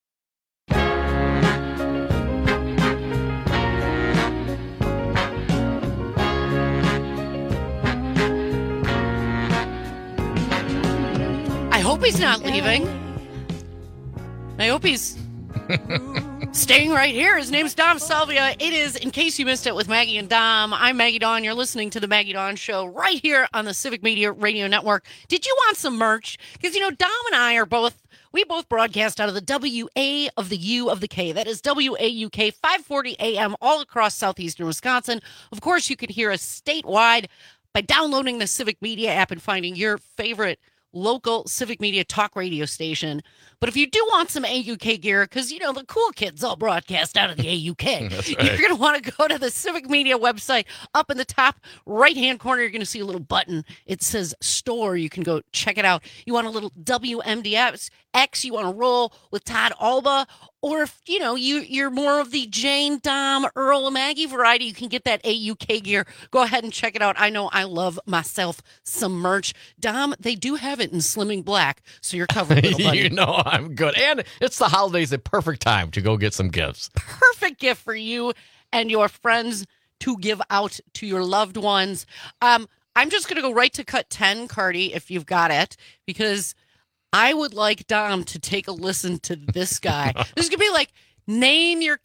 I hope he's not leaving. I hope he's staying right here. His name's Dom Salvia. It is, in case you missed it, with Maggie and Dom. I'm Maggie Dawn. You're listening to the Maggie Dawn Show right here on the Civic Media Radio Network. Did you want some merch? Because, you know, Dom and I are we both broadcast out of the WA of the U of the K. That is WAUK 540 AM all across southeastern Wisconsin. Of course, you can hear us statewide by downloading the Civic Media app and finding your favorite local Civic Media talk radio station. But if you do want some AUK gear, because, you know, the cool kids all broadcast out of the AUK, That's right. You're going to want to go to the Civic Media website. Up in the top right-hand corner, you're going to see a little button. It says store. You can go check it out. You want a little WMDX, you want to roll with Todd Albaugh, or if, you know, you're more of the Jane, Dom, Earl, Maggie variety, you can get that AUK gear. Go ahead and check it out. I know I love myself some merch. Dom, they do have it in Slimming Black, so you're covered, little buddy. You know I'm good. And it's the holidays, a perfect time to go get some gifts. Perfect gift for you and your friends to give out to your loved ones. I'm just going to go right to cut 10, Cardi, if you've got it, because I would like Dom to take a listen to this guy. This is going to be like, name your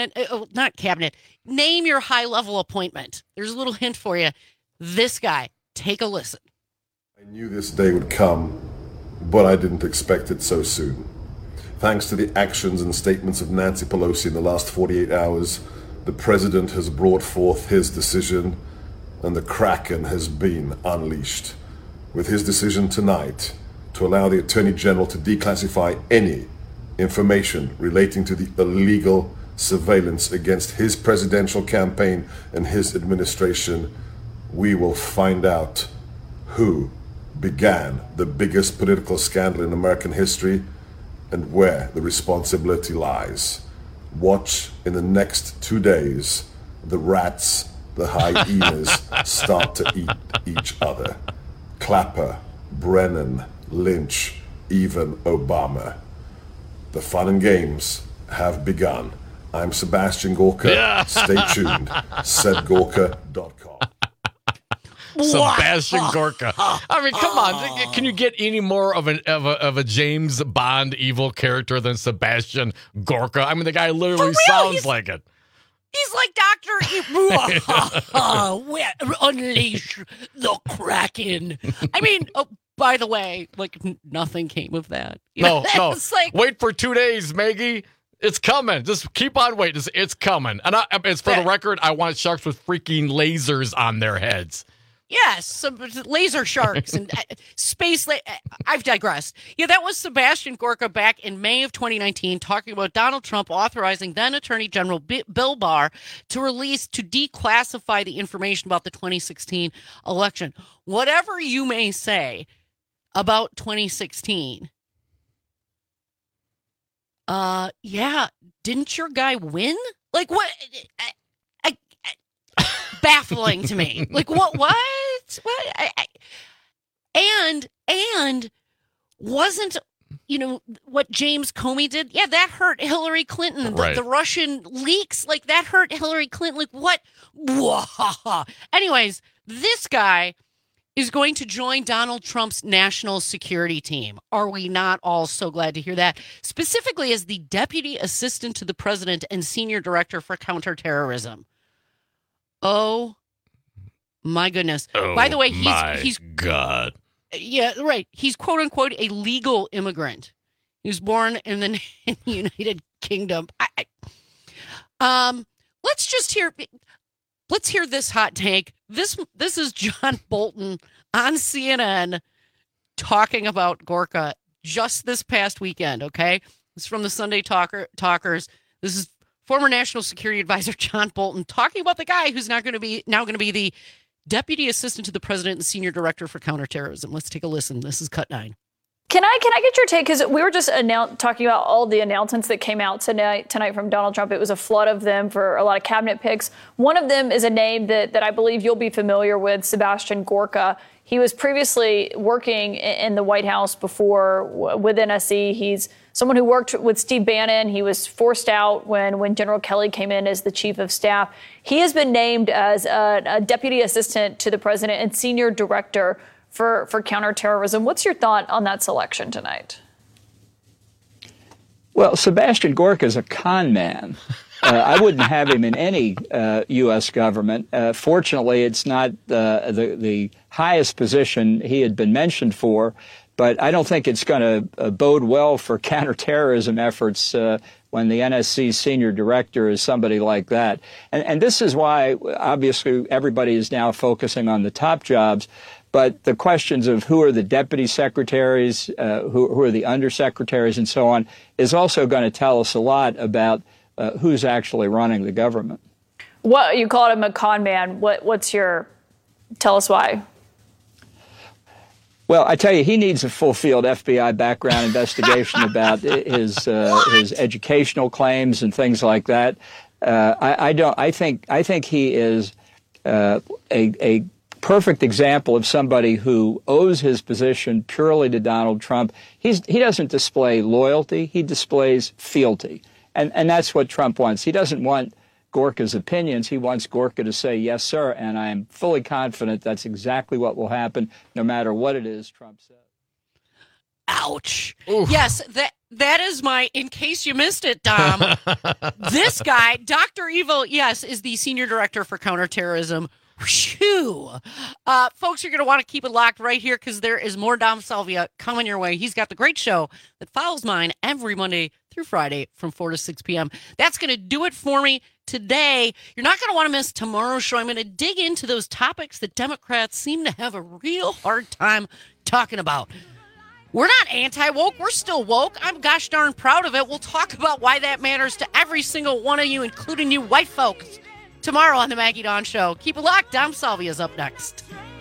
name your high-level appointment. There's a little hint for you. This guy, take a listen. I knew this day would come, but I didn't expect it so soon. Thanks to the actions and statements of Nancy Pelosi in the last 48 hours, the president has brought forth his decision, and the Kraken has been unleashed. With his decision tonight to allow the Attorney General to declassify any information relating to the illegal surveillance against his presidential campaign and his administration, we will find out who began the biggest political scandal in American history and where the responsibility lies. Watch in the next 2 days the rats, the hyenas start to eat each other. Clapper, Brennan, Lynch, even Obama. The fun and games have begun. I'm Sebastian Gorka. Yeah. Stay tuned. SebGorka.com. Sebastian Gorka. I mean, come on. Can you get any more of a James Bond evil character than Sebastian Gorka? I mean, the guy literally sounds like it. He's like Dr. Unleash the Kraken. I mean, by the way, like nothing came of that. No. It's like, wait for 2 days, Maggie. It's coming. Just keep on waiting. It's coming. And it's for the record, I want sharks with freaking lasers on their heads. Yes, some laser sharks and space. I've digressed. Yeah, that was Sebastian Gorka back in May of 2019 talking about Donald Trump authorizing then Attorney General Bill Barr to declassify the information about the 2016 election. Whatever you may say about 2016, didn't your guy win? Like what? Baffling to me. Like what? And wasn't what James Comey did? Yeah, that hurt Hillary Clinton. Right. The Russian leaks, like that hurt Hillary Clinton. Like what? Anyways, this guy is going to join Donald Trump's national security team. Are we not all so glad to hear that? Specifically as the deputy assistant to the president and senior director for counterterrorism. Oh my goodness. By the way, he's God. Yeah, right. He's quote unquote a legal immigrant. He was born in the United Kingdom. Let's hear this hot take. This is John Bolton on CNN talking about Gorka just this past weekend, okay? It's from the Sunday Talkers. This is former National Security Advisor John Bolton talking about the guy who's now going to be the Deputy Assistant to the President and Senior Director for Counterterrorism. Let's take a listen. This is Cut 9. Can I get your take? Because we were just talking about all the announcements that came out tonight from Donald Trump. It was a flood of them for a lot of cabinet picks. One of them is a name that I believe you'll be familiar with, Sebastian Gorka. He was previously working in the White House before with NSC. He's someone who worked with Steve Bannon. He was forced out when General Kelly came in as the chief of staff. He has been named as a deputy assistant to the president and senior director for counterterrorism. What's your thought on that selection tonight? Well, Sebastian Gorka is a con man. I wouldn't have him in any U.S. government. Fortunately, it's not the highest position he had been mentioned for, but I don't think it's going to bode well for counterterrorism efforts when the NSC senior director is somebody like that. And this is why, obviously, everybody is now focusing on the top jobs. But the questions of who are the deputy secretaries, who are the undersecretaries, and so on, is also going to tell us a lot about who's actually running the government. What you called him a con man. Tell us why. Well, I tell you, he needs a full field FBI background investigation about his educational claims and things like that. I think he is a perfect example of somebody who owes his position purely to Donald Trump. He doesn't display loyalty. He displays fealty. And that's what Trump wants. He doesn't want Gorka's opinions. He wants Gorka to say, yes, sir. And I am fully confident that's exactly what will happen, no matter what it is Trump says. Ouch. Oof. Yes, that is in case you missed it, Dom, this guy, Dr. Evil, yes, is the senior director for counterterrorism. Whew. Folks, you're going to want to keep it locked right here because there is more Dom Salvia coming your way. He's got the great show that follows mine every Monday through Friday from 4 to 6 p.m. That's going to do it for me today. You're not going to want to miss tomorrow's show. I'm going to dig into those topics that Democrats seem to have a real hard time talking about. We're not anti-woke. We're still woke. I'm gosh darn proud of it. We'll talk about why that matters to every single one of you, including you white folks, tomorrow on the Maggie Dawn Show. Keep it locked. Dom Salvia's up next.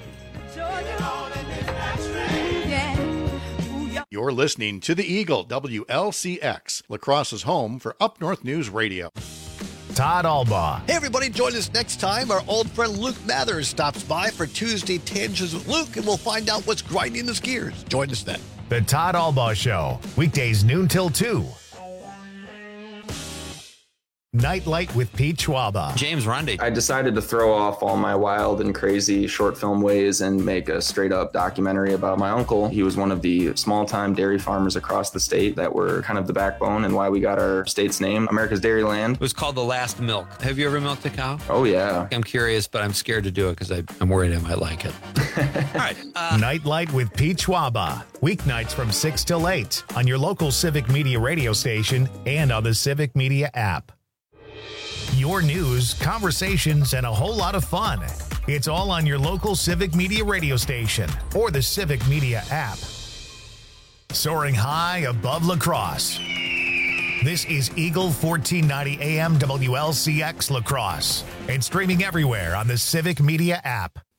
You're listening to The Eagle, WLCX, La Crosse's home for Up North News Radio. Todd Albaugh. Hey, everybody, join us next time. Our old friend Luke Mathers stops by for Tuesday Tangents with Luke, and we'll find out what's grinding his gears. Join us then. The Todd Albaugh Show, weekdays noon till 2. Nightlight with Pete Schwaba. James Rundy. I decided to throw off all my wild and crazy short film ways and make a straight up documentary about my uncle. He was one of the small time dairy farmers across the state that were kind of the backbone and why we got our state's name, America's Dairyland. It was called The Last Milk. Have you ever milked a cow? Oh, yeah. I'm curious, but I'm scared to do it because I'm worried I might like it. All right. Nightlight with Pete Schwaba. Weeknights from 6 till 8 on your local Civic Media radio station and on the Civic Media app. Your news, conversations, and a whole lot of fun. It's all on your local Civic Media radio station or the Civic Media app. Soaring high above La Crosse. This is Eagle 1490 AM WLCX La Crosse and streaming everywhere on the Civic Media app.